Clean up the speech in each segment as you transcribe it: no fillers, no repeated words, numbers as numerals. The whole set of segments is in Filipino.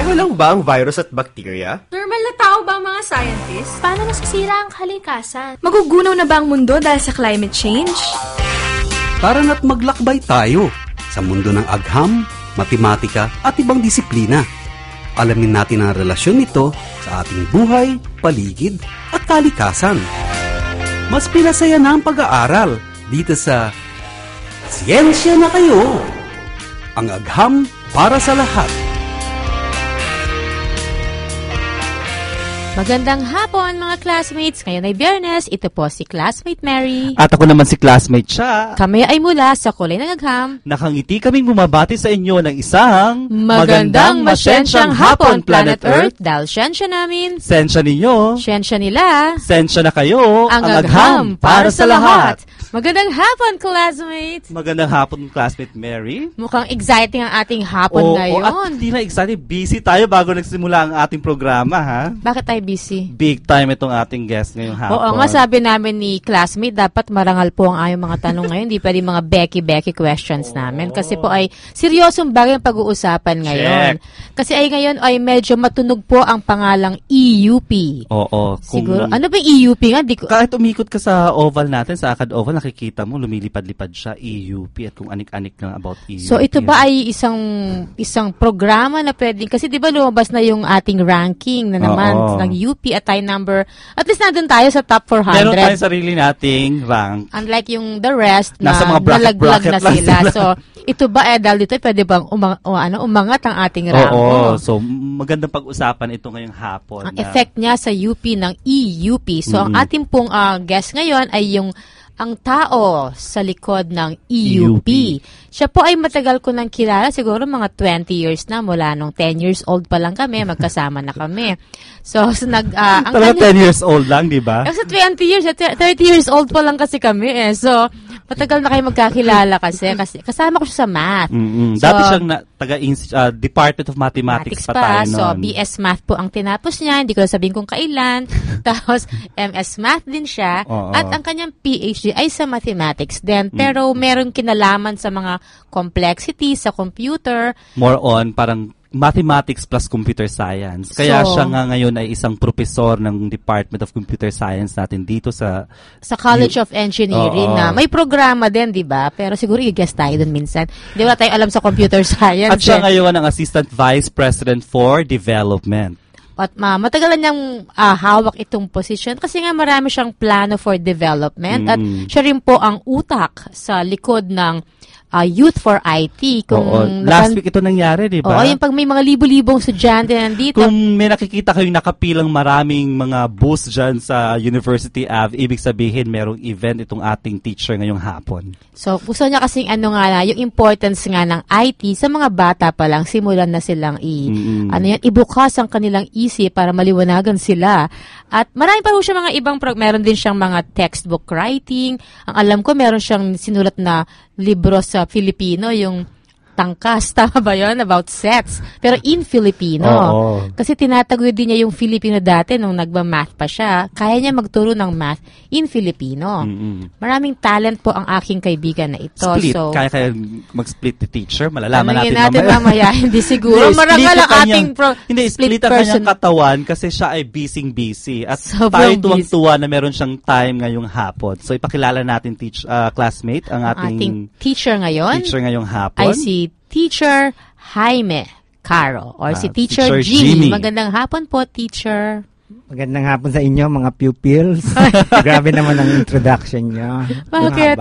Pareho lang ba ang virus at bacteria? Normal na tao ba ang mga scientists? Paano masisira ang kalikasan? Magugunaw na ba ang mundo dahil sa climate change? Tara na't maglakbay tayo sa mundo ng agham, matematika at ibang disiplina. Alamin natin ang relasyon nito sa ating buhay, paligid at kalikasan. Mas pinasaya na ang pag-aaral dito sa Siyensya na Kayo! Ang agham para sa lahat. Magandang hapon mga classmates. Ngayon ay Biyernes. Ito po si Classmate Mary. At ako naman si Classmate Cha. Kami ay mula sa Kulay ng Agham. Nakangiti kaming bumabati sa inyo ng isang magandang masyensyang hapon, Planet Earth. Dahil siyensya namin, sensya ninyo, siyensya nila, sensya na kayo, ang agham para sa lahat. Magandang hapon, classmates. Magandang hapon, Classmate Mary. Mukhang exciting ang ating hapon ngayon. At hindi na exciting. Busy tayo bago nagsimula ang ating programa, ha? Bakit tayo busy? Big time itong ating guest ngayong hapon. Oo nga, sabi namin ni Classmate, dapat marangal po ang aming mga tanong ngayon. Hindi pwede mga Becky questions namin. Kasi po ay seryosong bagay ang pag-uusapan ngayon. Check. Kasi ay ngayon ay medyo matunog po ang pangalang EUP. Oo. Siguro. Ano ba yung EUP nga? Kahit umikot ka sa oval natin, sa ACAD oval, nakikita mo, lumilipad-lipad siya, EUP, at kung anik-anik lang about EUP. So, ito ba ay isang programa na pwedeng, kasi di ba lumabas na yung ating ranking na naman ng UP at tayo number, at least nandun tayo sa top 400. Meron tayong sarili nating rank. Unlike yung the rest na nasa mga nalaglag na sila. So, ito ba, dahil dito, pwede bang umangat ang ating rank? Oo. So, magandang pag-usapan ito ngayong hapon. Ang effect niya sa UP ng EUP. So, ang ating pong guest ngayon ay ang tao sa likod ng EUP. Siya po ay matagal ko nang kilala, siguro mga 20 years na, mula nung 10 years old pa lang kami, magkasama na kami. So, talaga 10 years old lang, di ba? Kasi 20 years, 30 years old pa lang kasi kami eh. So, matagal na kayo magkakilala kasi kasama ko siya sa math. So, dati siyang Department of Mathematics pa tayo noon. So, BS Math po ang tinapos niya. Hindi ko na sabihin kung kailan. Tapos, MS Math din siya. At ang kanyang PhD ay sa mathematics din. Pero meron kinalaman sa mga complexity sa computer. More on parang mathematics plus computer science. Kaya siya nga ngayon ay isang profesor ng Department of Computer Science natin dito sa College of Engineering na may programa din, di ba? Pero siguro i-guess tayo dun minsan. Hindi wala tayong alam sa computer science. At siya ngayon ang Assistant Vice President for Development. At matagalan niyang hawak itong position kasi nga marami siyang plano for development at siya rin po ang utak sa likod ng Youth for IT. Last week ito nangyari, di ba? Oo, yung pag may mga libo-libong estudyante nandito. Kung may nakikita kayong nakapilang maraming mga booths dyan sa University Ave, ibig sabihin merong event itong ating teacher ngayong hapon. So, gusto niya kasing yung importance nga ng IT sa mga bata pa lang, simulan na silang ibukas ang kanilang isip para maliwanagan sila. At marami pa siya mga ibang, meron din siyang mga textbook writing. Ang alam ko, meron siyang sinulat na libro sa Filipino, yung Tangkas, tama ba yun? About sets. Pero in Filipino. Kasi tinataguyod din niya yung Filipino dati nung nagma-math pa siya. Kaya niya magturo ng math in Filipino. Maraming talent po ang aking kaibigan na ito. Split. So, kaya mag-split the teacher. Malalaman natin mamaya. Hindi siguro. Marangal ang ating split ang kanyang katawan kasi siya ay busy. At tayo tuwang-tuwa na meron siyang time ngayong hapon. So, ipakilala natin classmate, ang ating teacher ngayong hapon. Ay si Teacher Jaime Caro or si Teacher Jimmy. Magandang hapon po, Teacher. Magandang hapon sa inyo, mga pupils. Grabe naman ang introduction nyo. Bakit?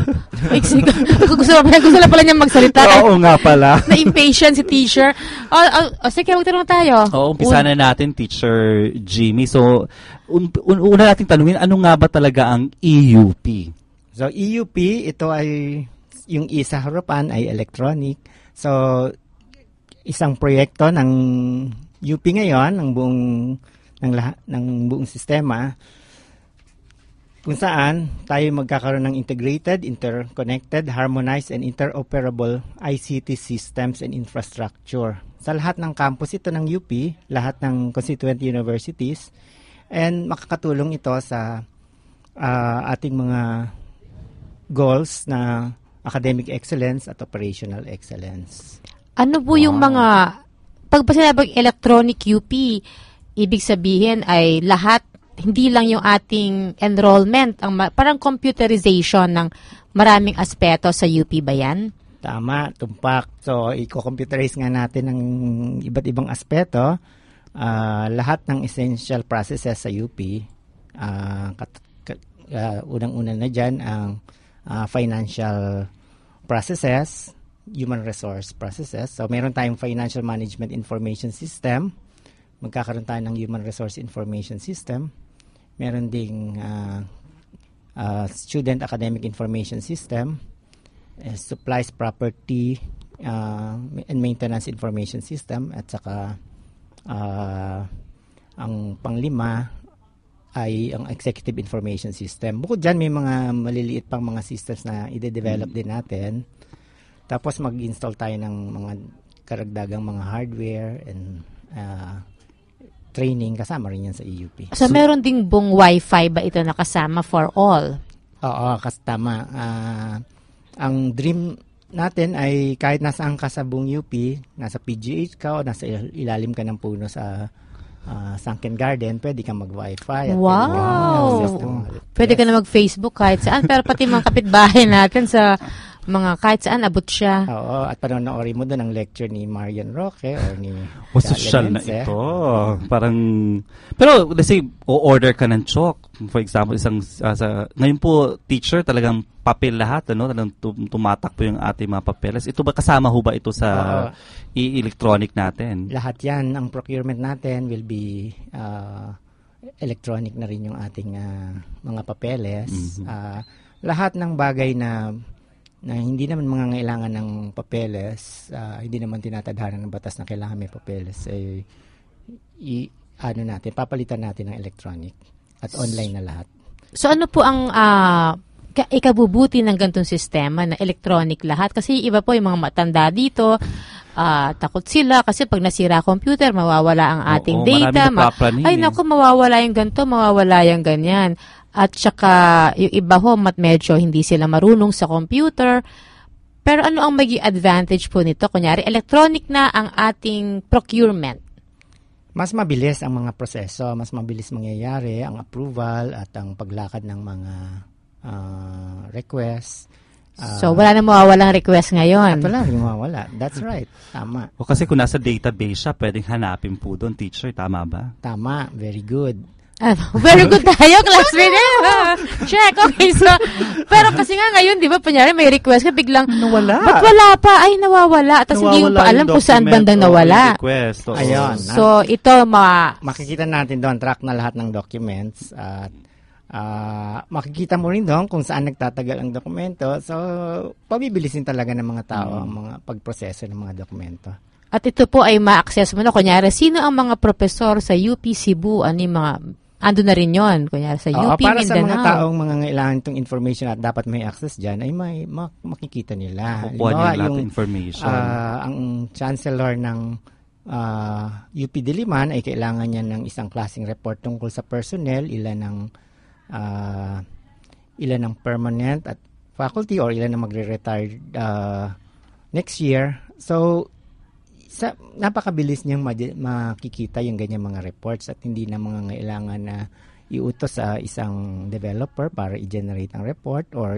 Gusto na pala niya magsalita. Oo nga pala. Na-impatient si Teacher. Sige, magtanong tayo. Umpisa na natin, Teacher Jimmy. So, una nating tanungin, ano nga ba talaga ang EUP? So, EUP, ito ay yung E sa harapan ay electronic. So, isang proyekto ng UP ngayon, ng buong sistema, kung saan tayo magkakaroon ng integrated, interconnected, harmonized, and interoperable ICT systems and infrastructure. Sa lahat ng campus ito ng UP, lahat ng constituent universities, and makakatulong ito sa ating mga goals na academic excellence at operational excellence. Ano po yung mga pag ba sinabing electronic UP, ibig sabihin ay lahat, hindi lang yung ating enrollment, parang computerization ng maraming aspeto sa UP ba yan? Tama, tumpak. So, i-computerize nga natin ng iba't ibang aspeto. Lahat ng essential processes sa UP, unang-una na dyan ang financial processes, human resource processes. So, meron tayong Financial Management Information System. Magkakaroon tayo ng Human Resource Information System. Meron ding Student Academic Information System, Supplies, Property, and Maintenance Information System, at saka ang panglima ay ang Executive Information System. Bukod dyan, may mga maliliit pang mga systems na ide-develop din natin. Tapos mag-install tayo ng mga karagdagang mga hardware and training, kasama rin yan sa EUP. So meron ding buong Wi-Fi ba ito nakasama for all? Oo, tama. Ang dream natin ay kahit nasaan ka sa buong UP, nasa PGH ka o nasa ilalim ka ng puno sa Sunken Garden, pwede kang mag-Wi-Fi. At pwede ka na mag-Facebook kahit saan. Pero pati mga kapitbahay natin sa mga kahit saan abot siya. Oo, at panonoorin mo doon ang lecture ni Marian Roque or ni social na ito. Parang, pero let's say, o-order ka ng chalk. For example, ngayon po, teacher, talagang papel lahat, talagang tumatak po yung ating mga papeles. Ito ba, kasama ho ba ito sa electronic natin? Lahat yan. Ang procurement natin will be electronic na rin yung ating mga papeles. Lahat ng bagay na hindi naman mangangailangan ng papeles, hindi naman tinatadhana ng batas na kailangan may papeles, papalitan natin ng electronic at online na lahat. So ano po ang ikabubuti ng ganitong sistema na electronic lahat? Kasi iba po yung mga matanda dito, takot sila kasi pag nasira computer, mawawala ang ating data. Mawawala yung ganito, mawawala yung ganyan. At saka, yung iba ho, medyo hindi sila marunong sa computer. Pero ano ang maging advantage po nito? Kunyari, electronic na ang ating procurement. Mas mabilis ang mga proseso, mas mabilis mangyayari ang approval at ang paglakad ng mga requests. So, wala na mawawalang request ngayon. Wala na mawawala. That's right. Tama. O kasi kung nasa database siya, pwedeng hanapin po doon, teacher. Tama ba? Tama. Very good. Very good tayo, classmate. Check. Okay, so, pero kasi nga ngayon, di ba, panyari may request ka, biglang, nawala. Ba't wala pa? Ay, nawawala. Tapos hindi mo pa alam kung saan bandang nawala. Ayun. So, ito, makikita natin doon, track na lahat ng documents at makikita mo rin doon kung saan nagtatagal ang dokumento. So, pabibilisin talaga ng mga tao ang mga pagproseso ng mga dokumento. At ito po ay ma-access mo na. Kunyari, sino ang mga profesor sa UP Cebu? Ano yung mga, ando na rin yun. Kunyari, sa UP para Mindanao. Sa mga taong mangangailangan itong information at dapat may access dyan, ay makikita nila. Kukuha nila lahat ng information. Ang chancellor ng UP Diliman ay kailangan niya ng isang klaseng report tungkol sa personnel, ilan ng permanent at faculty or ilan na magre-retire next year. So, napakabilis niyang makikita yung ganyan mga reports at hindi na mangangailangan na iutos sa isang developer para i-generate ang report or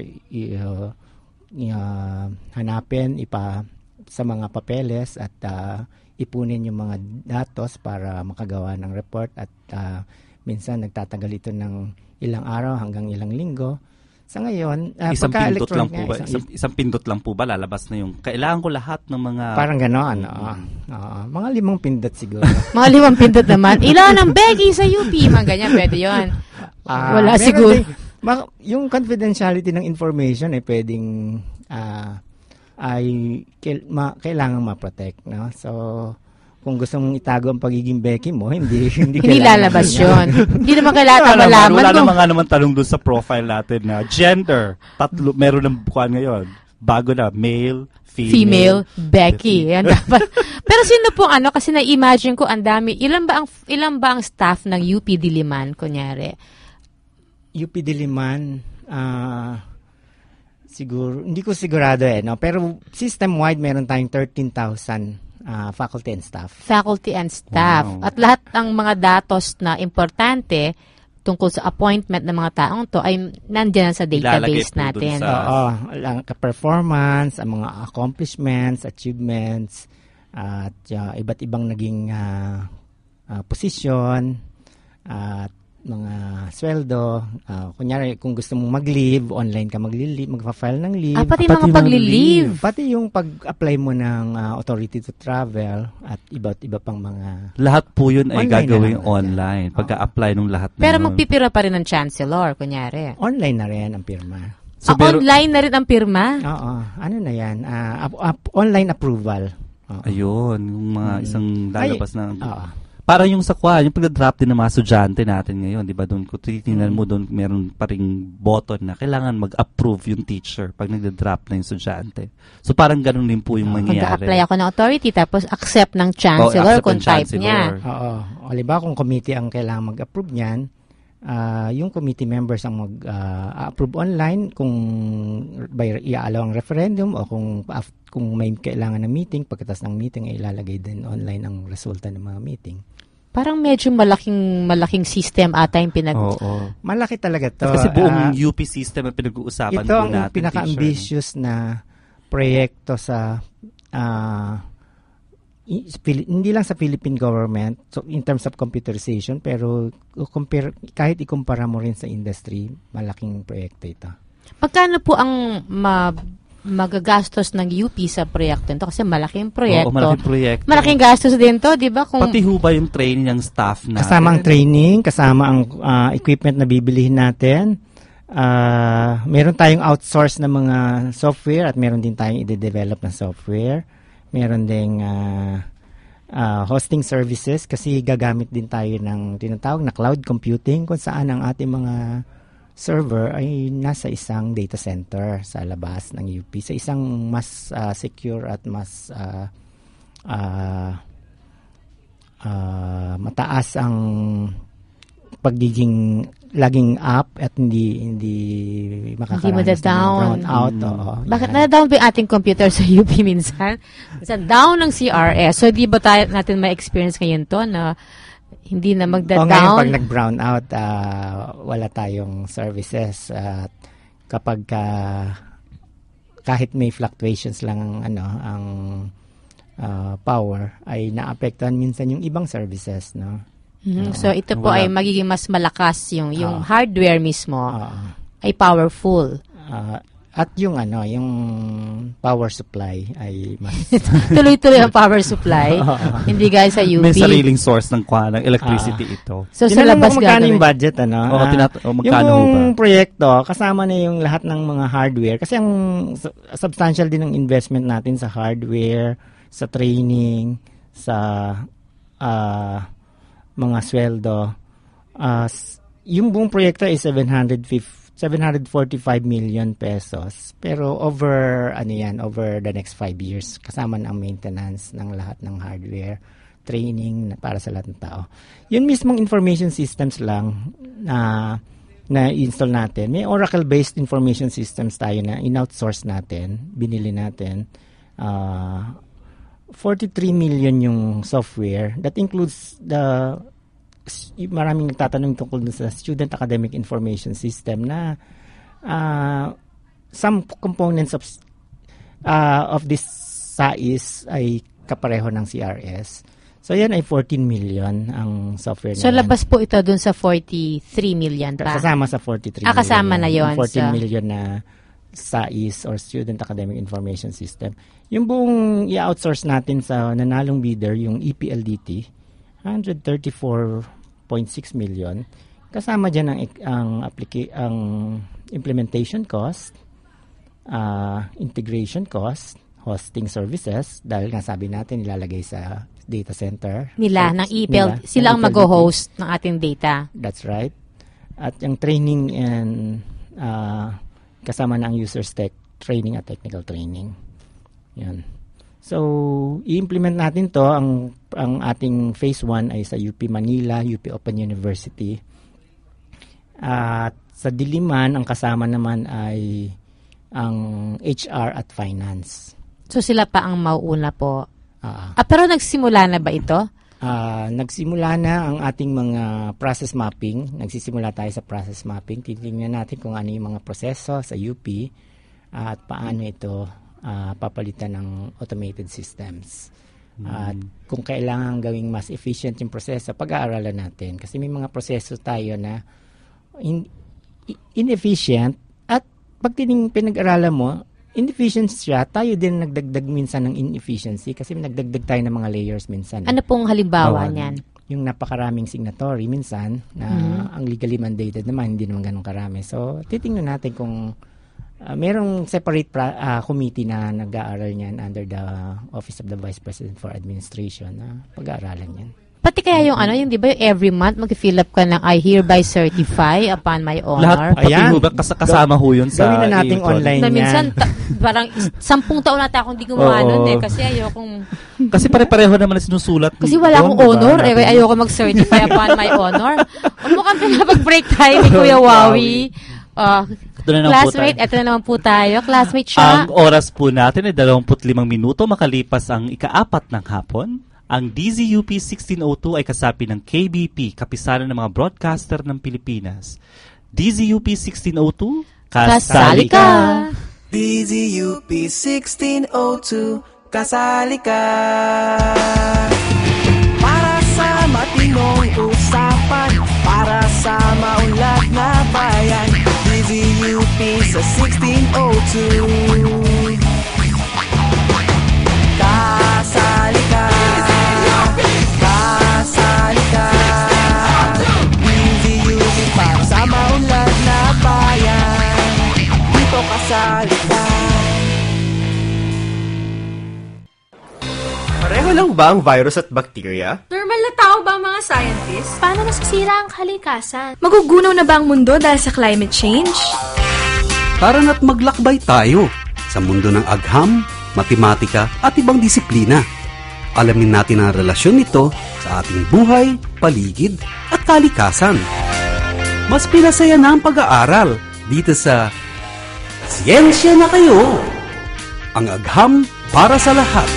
hanapin sa mga papeles at ipunin yung mga datos para makagawa ng report at minsan nagtatagal ito ng ilang araw hanggang ilang linggo. Sa ngayon, isang pindot lang po ba? Isang pindot lang po ba lalabas na yung kailangan ko lahat ng mga parang gano'n. Mga 5 pindot siguro. Mga 5 pindot naman. Ilan ang Becky sa UP? Mga ganyan, pwede yun. Wala siguro. Yung confidentiality ng information ay pwedeng kailangan ma-protect, no? So, kung gusto mong itago ang pagiging Becky mo, hindi lalabas yun. Hindi naman kailangan malaman. Wala naman tanong doon sa profile natin na gender. Meron ng bukuan ngayon. Bago na, male, female, Becky. Yan dapat. Pero sino po kasi na-imagine ko ang dami. Ilan ba ang staff ng UP Diliman, kunyari? UP Diliman, siguro, hindi ko sigurado no? Pero system-wide meron tayong 13,000 faculty and staff. Faculty and staff. Wow. At lahat ng mga datos na importante tungkol sa appointment ng mga taong to ay nandiyan sa database Ilalagay po natin. dun sa- Oo, ang performance, ang mga accomplishments, achievements, at iba't ibang naging posisyon, at mga sweldo. Kunyari, kung gusto mong mag-leave, online ka magpa-file ng leave. Pati Pati mga mga pagli-leave. Pati yung pag-apply mo ng authority to travel at iba't iba pang mga... Lahat po yun ay Online na gagawin lang. online. Pagka-apply ng lahat na Pero yun. magpipira pa rin ng chancellor, kunyari. Online na rin ang pirma. pero- Online na rin ang pirma? Oo. Ano na yan? Online approval. Oo. Ayun, yung mga isang lalabas na... Oo. Para yung sa yung pag-drop din ng mga estudyante natin ngayon, di ba? Doon, kung titingnan mo doon, meron pa ring button na kailangan mag-approve yung teacher pag nag-drop na yung estudyante. So parang ganun din po yung mangyayari. Mag-apply ako ng authority tapos accept ng chancellor accept kung ng type chancellor. niya. Oo. O, halimbawa, kung committee ang kailangan mag-approve niyan, yung committee members ang mag-approve online kung iaalaw ang referendum o kung may kailangan ng meeting, pagkatapos ng meeting ay ilalagay din online ang resulta ng mga meeting. Parang medyo malaking system ata yung Oo. Malaki talaga to. Kasi buong UP system ang pinag-uusapan Ito po ang natin. pinaka-ambitious na proyekto sa hindi lang sa Philippine government, so in terms of computerization, pero kahit ikumpara mo rin sa industry, malaking proyekto ito. Magkano po ang magagastos ng UP sa proyekto nito? Kasi malaking proyekto. Oo, malaking proyekto. Malaking gastos din to, di ba? Pati ho ba yung training ng staff natin? Kasama ang training, kasama ang equipment na bibilihin natin. Meron tayong outsource na mga software at meron din tayong i-develop na software. Meron ding hosting services kasi gagamit din tayo ng tinatawag na cloud computing kung saan ang ating mga server ay nasa isang data center sa labas ng UP, sa isang mas secure at mas mataas ang pagiging laging up at hindi makakaranas ng brown out. Bakit na-down ba yung ating computer sa UP minsan? Minsan down ng CRS. So di ba natin ma-experience ngayon to na hindi na Ngayon, magda-down? pag nag-brown out, wala tayong services. At kapag kahit may fluctuations lang ang power, ay naapektuhan minsan yung ibang services, no? So ito po ay magiging mas malakas yung hardware mismo ay powerful. At yung power supply ay mas Tuloy-tuloy ang power supply. Hindi guys sa UP. May sariling source ng electricity ito. So sa tinanong labas mo magkano yung gagawin. budget, magkano yung ba? proyekto, kasama na yung lahat ng mga hardware. Kasi ang substantial din ng investment natin sa hardware, sa training, sa mga sweldo. Yung buong proyekto ay 745 million pesos. Pero over the next 5 years, kasama na ang maintenance ng lahat ng hardware, training para sa lahat ng tao. Yun mismong information systems lang na install natin. May Oracle-based information systems tayo na in-outsource natin, binili natin. 43 million yung software. That includes maraming nagtatanong tungkol sa Student Academic Information System na some components of this SAIS ay kapareho ng CRS. So yan ay 14 million ang software na So yan. labas po ito dun sa 43 million pa. Kasama sa 43 million. Kasama na yun. 14 million na SAIS or Student Academic Information System. Yung buong i-outsource natin sa nanalong bidder, yung EPLDT, 134.6 million. Kasama dyan ang implementation cost, integration cost, hosting services, dahil nga sabi natin ilalagay sa data center. Ng EPL, sila ang mag-host ng ating data. That's right. At yung training and kasama na ang users tech training at technical training. Yan. So, i-implement natin to. Ang ating phase 1 ay sa UP Manila, UP Open University. At sa Diliman, ang kasama naman ay ang HR at finance. So sila pa ang mauuna po. Pero nagsimula na ba ito? Nagsimula na ang ating mga process mapping. Nagsisimula tayo sa process mapping. Titingnan natin kung ano yung mga proseso sa UP at paano ito papalitan ng automated systems. At kung kailangan gawing mas efficient yung proseso, pag-aaralan natin. Kasi may mga proseso tayo na inefficient at pag pinag-aralan mo, inefficient siya, tayo din nagdagdag minsan ng inefficiency kasi nagdagdag tayo ng mga layers minsan. Ano pong halimbawa niyan? Yung napakaraming signatory minsan na ang legally mandated naman, hindi naman ganun karami. So, titingnan natin kung merong separate committee na nag-aaral niyan under the Office of the Vice President for Administration na pag-aaralan yan. Pati kaya yung di ba yung every month mag-fill up ka ng I hereby certify upon my honor. Lahat pati ho ba kasama ho yun sa gawin na nating online na yan. minsan parang 10 taon nata akong di gumawa nun kasi ayokong kasi pare-pareho naman na sinusulat. Kasi wala akong honor ayoko mag-certify upon my honor. Mukhang pinapag-break tayo ni Kuya Wawi. Classmate, eto na naman po tayo. Classmate siya. Ang oras po natin ay 25 minuto makalipas ang ika-4 ng hapon. Ang DZUP 1602 ay kasapi ng KBP, Kapisanan ng mga Broadcaster ng Pilipinas. DZUP 1602, kasali ka! DZUP 1602, kasali ka! Para sa matinong usapan, para sa maunlad na bayan, DZUP sa 1602. Kasali ka! Kasali ka! DZUP para sa maunlad na bayan, dito kasali ka! Pareho lang ba ang virus at bacteria? Normal na tao ba ang mga scientists? Paano nasisira ang kalikasan? Magugunaw na ba ang mundo dahil sa climate change? Tara na't maglakbay tayo sa mundo ng agham, matematika at ibang disiplina. Alamin natin ang relasyon nito sa ating buhay, paligid at kalikasan. Mas pinasaya na ang pag-aaral dito sa Siyensya na Kayo! Ang agham para sa lahat.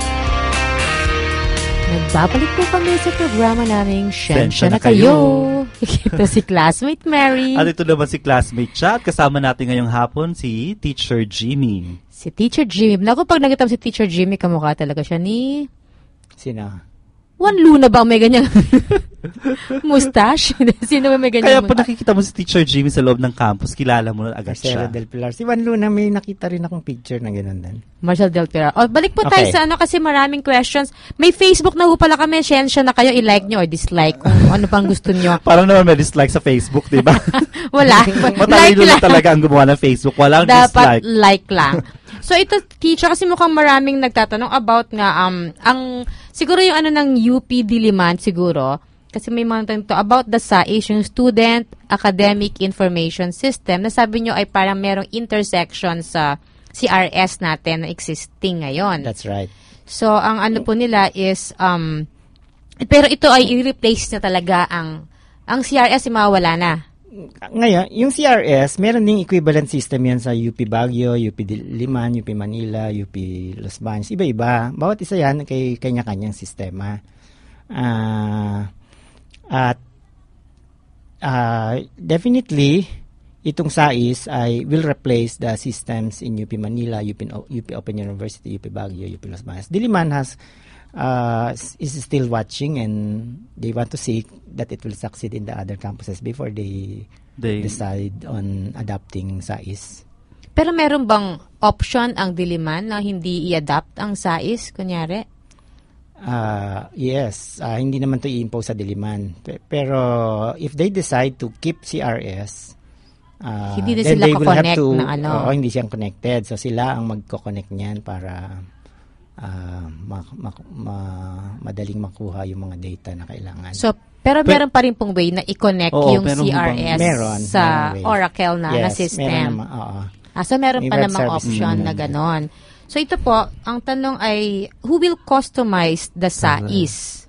Nagbabalik po kami sa programa naming Siyensya na Kayo. Ito si Classmate Mary. At ito naman si Classmate siya. At kasama natin ngayong hapon si Teacher Jimmy. Si Teacher Jimmy. Naku, pag nakita mo si Teacher Jimmy, kamukha talaga siya ni... Sino? Juan Luna ba ang may ganyang mustache? Sino ba may Kaya ganyang pag nakikita mo si Teacher Jimmy sa loob ng campus, kilala mo na agad siya. Marcelo Del Pilar. Si Juan Luna, may nakita rin akong picture na gano'n din. Marcel Del Pilar. Balik po tayo sa kasi maraming questions. May Facebook na ho pala kami. Siyensya na Kayo. I-like nyo or dislike kung ano pang gusto nyo. Parang naman may dislike sa Facebook, di ba? Wala. Matalino lang talaga ang gumawa ng Facebook. Walang dapat dislike. like lang. So ito, teacher, kasi mukhang maraming nagtatanong about nga, siguro yung ng UP Diliman siguro, kasi may mga tanong to about the SAIS, yung Student Academic Information System, na sabi nyo ay parang merong intersection sa CRS natin na existing ngayon. That's right. So, ang po nila is, pero ito ay i-replace na talaga ang CRS ay mawawala na. Ngayon, yung CRS, meron ding equivalent system yan sa UP Baguio, UP Diliman, UP Manila, UP Los Baños. Iba-iba. Bawat isa yan kay kanya-kanyang sistema. Definitely, itong SAIS will replace the systems in UP Manila, UP Open University, UP Baguio, UP Los Baños. Diliman is still watching and they want to see that it will succeed in the other campuses before they decide on adapting SAIS. Pero meron bang option ang Diliman na hindi i-adapt ang SAIS, kunyari? Yes. Hindi naman to i-impose sa Diliman. Pero if they decide to keep CRS, hindi na sila ka-connect na hindi siyang connected. So sila ang magko-connect niyan para madaling makuha yung mga data na kailangan. So, pero meron pa rin pong way na i-connect yung CRS sa Oracle na system. Meron naman, so, meron pa namang option na ganon. So, ito po, ang tanong ay, who will customize the SAIS?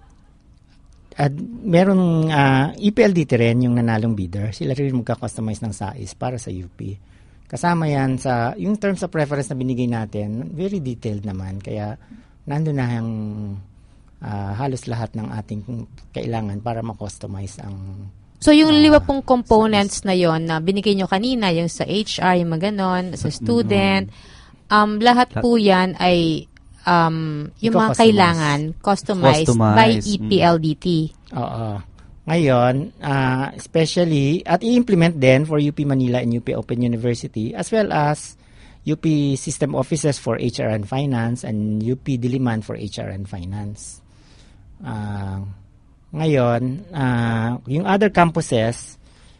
Meron EPLDT rin, yung nanalong bidder. Sila rin magka-customize ng SAIS para sa UP. Kasama yan sa, yung terms of reference na binigay natin, very detailed naman. Kaya, nandun na yung halos lahat ng ating kailangan para ma-customize ang So, yung 5 pong components na yon na binigay nyo kanina, yung sa HR, yung mga ganon, sa student, lahat po yan ay yung mga kailangan customized by EPLDT. Oo. Ngayon, especially, at i-implement din for UP Manila and UP Open University, as well as UP System Offices for HR and Finance and UP Diliman for HR and Finance. Ngayon, yung other campuses,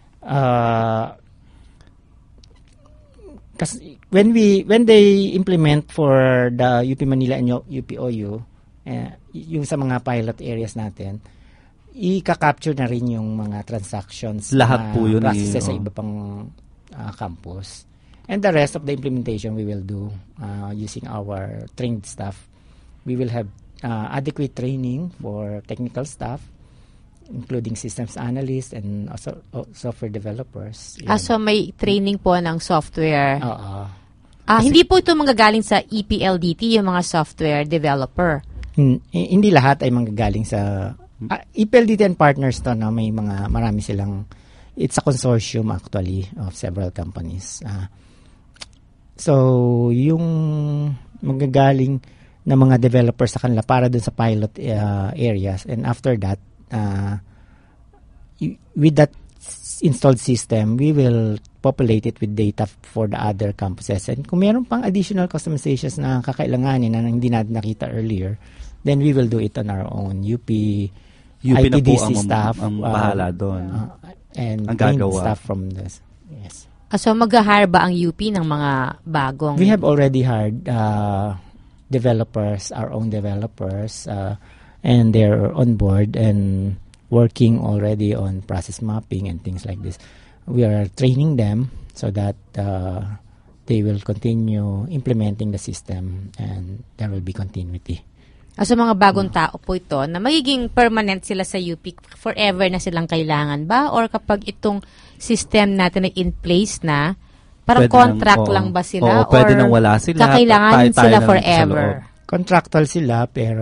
kasi when they implement for the UP Manila and UP OU, yung sa mga pilot areas natin, i-capture na rin yung mga transactions lahat po yun processes sa iba pang campus. And the rest of the implementation we will do using our trained staff. We will have adequate training for technical staff, including systems analysts and also software developers. So may training po ng software. Oo. Hindi po ito manggagaling sa EPLDT, yung mga software developer. Hindi lahat ay manggagaling sa EPLDT and partners to, no? Marami silang, it's a consortium actually of several companies. So yung manggagaling na mga developers sa kanila para dun sa pilot areas, and after that, with that installed system, we will populate it with data for the other campuses. And kung meron pang additional customizations na kakailanganin na hindi natin nakita earlier, then we will do it on our own. UP ITDC staff ang bahala doon. And ang gagawa. Staff from this. Yes. So mag-hire ba ang UP ng mga bagong? We have already hired developers, our own developers, and they're on board and working already on process mapping and things like this. We are training them so that they will continue implementing the system and there will be continuity. So mga bagong tao po ito na magiging permanent sila sa UP, forever na silang kailangan ba? Or kapag itong system natin ay in place na, parang pwede contract lang ba sila? Pwede nang wala sila. Kakailangan sila forever? Contractual sila, pero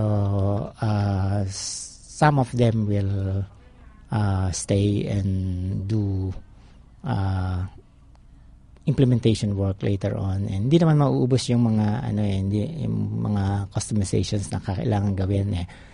some of them will stay and do implementation work later on. And hindi naman mauubos yung mga yung mga customizations na kailangan gawin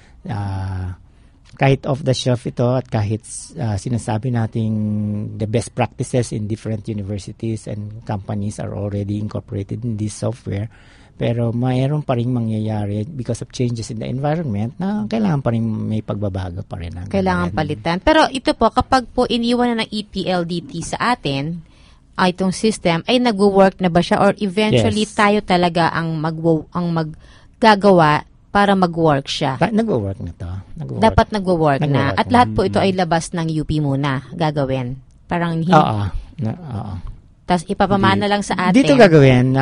kahit off the shelf ito at kahit sinasabi nating the best practices in different universities and companies are already incorporated in this software, pero mayroon pa rin mangyayari because of changes in the environment na kailangan pa rin may pagbabago pa rin. Kailangan palitan. Pero ito po, kapag po iniwan na ng EPLDT sa atin, itong system, ay nagwo-work na ba siya or eventually tayo talaga ang maggagawa para mag-work siya? Nagwo-work na to. Dapat nagwo-work na. At lahat po ito ay labas ng UP muna gagawin. Parang hindi. Oo. Tapos ipapamana lang sa atin. Dito gagawin.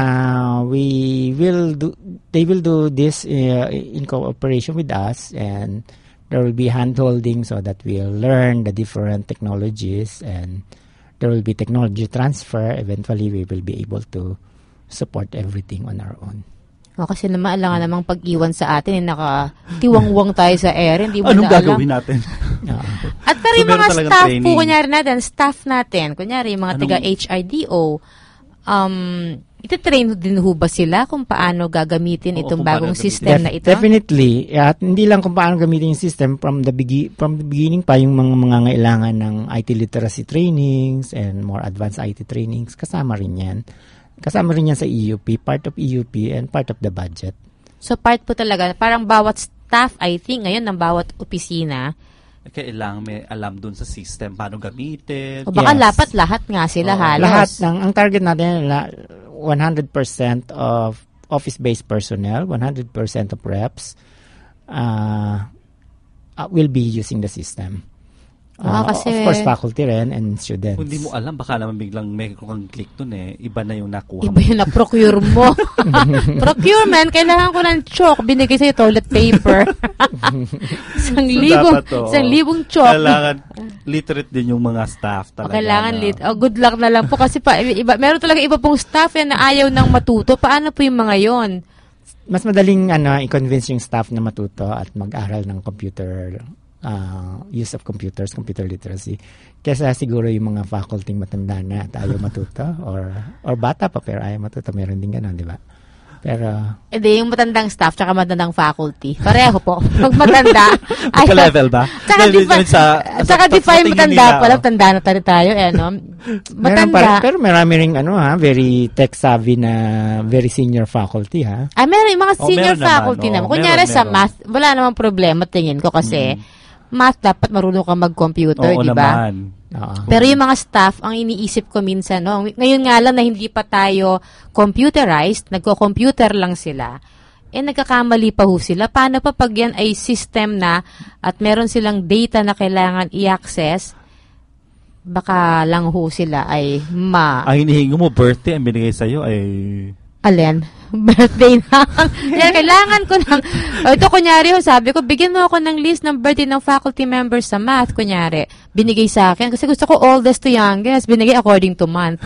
They will do this in cooperation with us, and there will be hand-holding so that we'll learn the different technologies, and there will be technology transfer. Eventually, we will be able to support everything on our own. Kasi naman, alangan namang pag-iwan sa atin, nakatiwangwang tayo sa air, hindi mo anong na alam. Gagawin natin? At pero yung mga staff training po, staff natin, kunyari yung mga taga-HRDO, ititrain din ho ba sila kung paano gagamitin itong bagong system na ito? Definitely. At hindi lang kung paano gamitin yung system, from the beginning pa yung mga ngailangan ng IT literacy trainings and more advanced IT trainings, kasama rin yan. Kasama rin yan sa EUP, part of EUP and part of the budget. So part po talaga, parang bawat staff, I think, ngayon ng bawat opisina, kailangan may alam dun sa system, paano gamitin. O baka lahat nga sila halos. Lahat. Ang target natin, 100% of office-based personnel, 100% of reps will be using the system. Kasi, of course, faculty rin and students. Kung di mo alam, baka naman biglang may kung click dun iba na yung nakuha mo. Iba yung na-procure mo. Procurement, kailangan ko ng chalk. Binigay sa'yo toilet paper. 1,000 chalk. Kailangan literate din yung mga staff talaga. Kailangan good luck na lang po kasi meron talaga iba pong staff na ayaw nang matuto. Paano po yung mga yon? mas madaling i-convince yung staff na matuto at mag-aral ng use of computers, computer literacy. Kesa siguro yung mga faculty matanda na at ayaw matuto or bata pa pero ayaw matuto. Meron din gano'n, di ba? Pero hindi, yung matandang staff tsaka matandang faculty. Pareho po. Pag matanda. Magka-level ba? Tsaka define matanda pala. Tanda na tayo. Matanda. Pero marami ring very tech-savvy na very senior faculty, ha? Meron yung mga senior meron faculty naman. naman. Kunyari sa meron. math, wala namang problema tingin ko kasi math dapat marunong ka mag-computer, Oo di ba? naman. Pero yung mga staff, ang iniisip ko minsan, ngayon nga lang na hindi pa tayo computerized, nagko-computer lang sila, nagkakamali pa ho sila. Paano pa pag yan ay system na at meron silang data na kailangan i-access, baka lang ho sila ay Ang hinihingi mo, birthday, ang binigay sa'yo ay... Alin? Birthday na. Yan, kailangan ko ng... ito, kunyari, sabi ko, bigyan mo ako ng list ng birthday ng faculty members sa math, kunyari. Binigay sa akin. Kasi gusto ko oldest to youngest. Binigay according to month.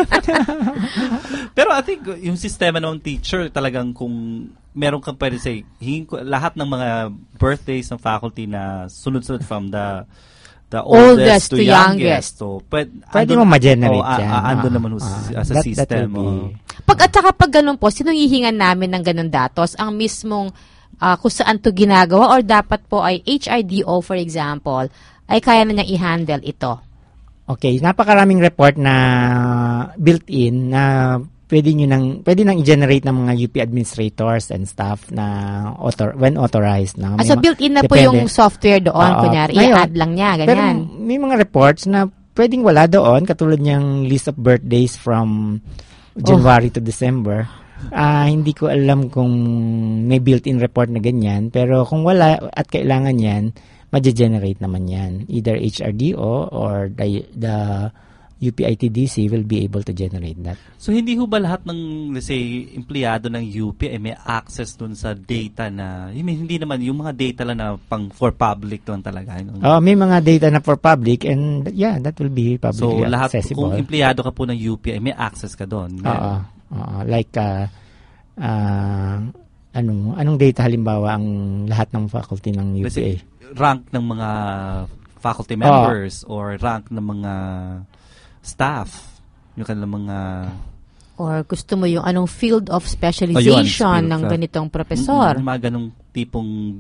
Pero I think, yung sistema ng teacher, talagang kung meron kang pwede say, lahat ng mga birthdays ng faculty na sunod-sunod from the oldest to youngest. So, pwede mo ma-generate yan. Ando naman sa system. Pag ganun po, sinong hihingan namin ng ganun datos? Ang mismong kung saan to ginagawa or dapat po ay HIDO, for example, ay kaya na niyang i-handle ito? Okay, napakaraming report na built-in na pwede nang i-generate ng mga UP administrators and staff na when authorized. So built-in na po yung software doon, kunyari, i-add lang niya, ganyan. Pero may mga reports na pwedeng wala doon, katulad niyang list of birthdays from January to December. Hindi ko alam kung may built-in report na ganyan, pero kung wala at kailangan yan, ma-generate naman yan. Either HRDO or the UP-ITDC will be able to generate that. So, hindi ho ba lahat ng, let's say, empleyado ng UP ay may access dun sa data na, hindi naman, yung mga data lang na for public lang talaga? May mga data na for public and that will be publicly accessible. Kung empleyado ka po ng UP ay may access ka dun? Like, anong data halimbawa ang lahat ng faculty ng UP? Say, rank ng mga faculty members or rank ng mga staff, yung kanilang mga... Or gusto mo yung anong field of specialization ng ganitong professor. Mga ganong tipong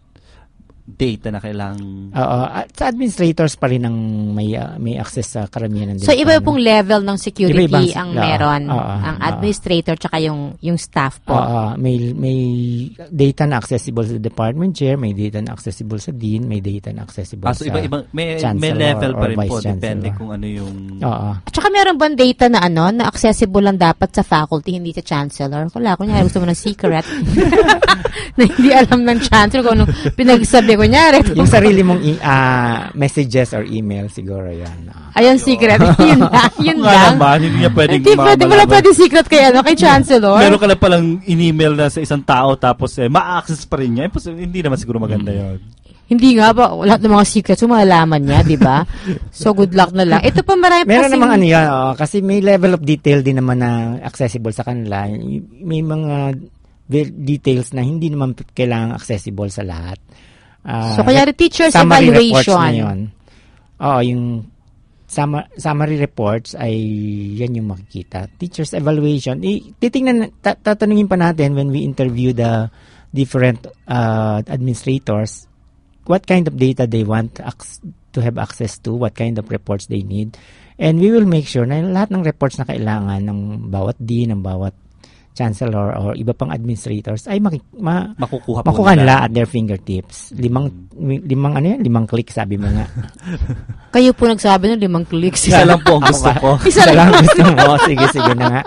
data na kailangang... Sa administrators pa rin ang may access sa karamihan ng data. So, iba pong level ng security ang meron. Ang administrator tsaka yung staff po. May data na accessible sa department chair, may data na accessible sa dean, may data na accessible so sa may level pa rin po. Depende kung ano yung... Tsaka meron bang data na na accessible lang dapat sa faculty, hindi sa chancellor? Kunyari gusto mo ng secret. Na hindi alam ng chancellor kung anong pinagsabi. Kunyari. Yung sarili mong messages or email, siguro yan. Ayun, secret. Yun lang. Hindi niya pwedeng Hindi mo lang pwede secret kay chancellor. Meron ka lang palang in-email na sa isang tao tapos ma-access pa rin niya. Hindi naman siguro maganda yun. Hindi nga ba, lahat ng mga secrets malalaman niya, di ba? So, good luck na lang. Ito pa marami meron namang kasi may level of detail din naman na accessible sa kanila. May mga details na hindi naman kailangang accessible sa lahat. So, kaya teacher's evaluation. Yung summary reports ay yan yung makikita. Teacher's evaluation. Tatanungin pa natin when we interview the different administrators what kind of data they want to have access to, what kind of reports they need. And we will make sure na lahat ng reports na kailangan ng bawat dean, ng bawat chancellor or iba pang administrators ay makukuha nila at their fingertips. 5 click sabi mo nga. Kayo po nagsabi ng 5 clicks. Isa lang po ang gusto ko. Isa lang gusto mo. Sige na nga.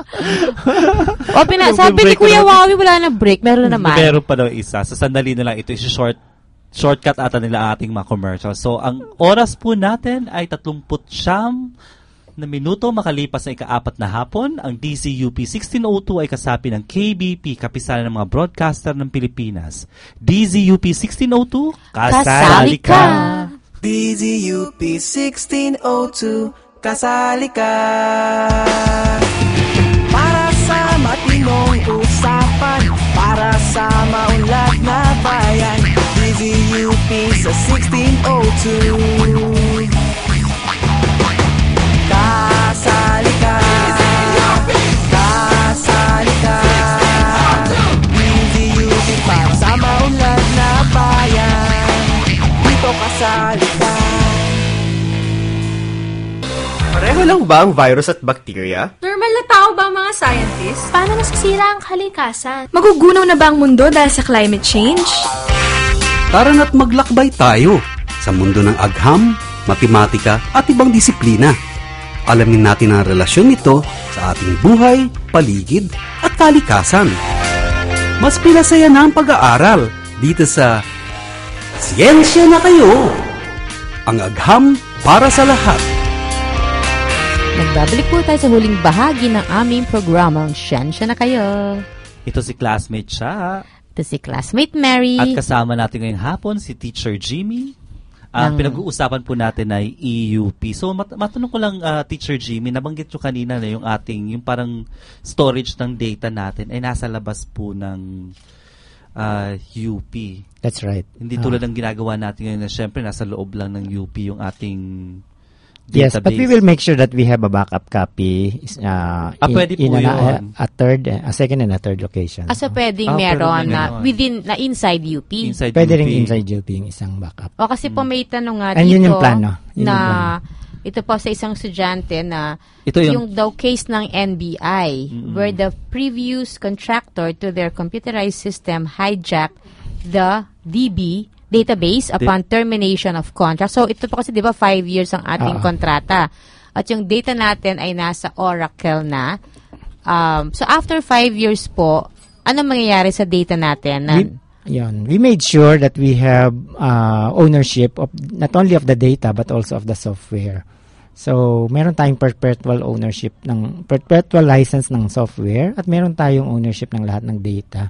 Sabi ni Kuya Wawi wala na break. Meron naman. Meron pa daw isa. Sa sandali na lang ito shortcut ata nila ating mga commercial. So, ang oras po natin ay 39 na minuto makalipas na ika-4 na hapon. Ang DZUP 1602 ay kasapi ng KBP, Kapisanan ng mga Broadcaster ng Pilipinas. DZUP 1602, kasali ka! DZUP 1602, kasali ka! Para sa matinong usapan, para sa sa maunlad na bayan, DZUP sa 1602. Kasali ka, kasali ka, DZUP para sa maunlad na bayan, dito kasali ka. Pareho lang ba ang virus at bacteria? Normal na tao ba ang mga scientists? Paano nasisira ang kalikasan? Magugunaw na ba ang mundo dahil sa climate change? Tara na't maglakbay tayo sa mundo ng agham, matematika at ibang disiplina. Alamin natin ang relasyon nito sa ating buhay, paligid at kalikasan. Mas pinasaya na ang pag-aaral dito sa Siyensya na Kayo! Ang agham para sa lahat. Nagbabalik po tayo sa huling bahagi ng aming programang Siyensya na Kayo. Ito si classmate siya. Ito si classmate Mary. At kasama natin ngayong hapon si Teacher Jimmy. Ang pinag-uusapan po natin ay EUP. So matanong ko lang, Teacher Jimmy, nabanggit nyo kanina na yung parang storage ng data natin ay nasa labas po ng UP. That's right. Hindi tulad ng ginagawa natin ngayon na syempre nasa loob lang ng UP yung ating database. Yes, but we will make sure that we have a backup copy pwede po yun. A second and a third location. So pwedeng meron na within, na inside UP. Inside Pwede UP. rin inside UP yung isang backup. O kasi po may tanong nga And dito yun yung plano. Yun na yung plano. ito po sa isang estudyante na Ito yung daw case ng NBI where the previous contractor to their computerized system hijacked the DB database upon termination of contract. So ito po kasi 'di ba 5 years ang ating kontrata. At yung data natin ay nasa Oracle na. So after 5 years po, ano mangyayari sa data natin? We made sure that we have ownership of not only of the data but also of the software. So, meron tayong perpetual ownership ng perpetual license ng software at meron tayong ownership ng lahat ng data.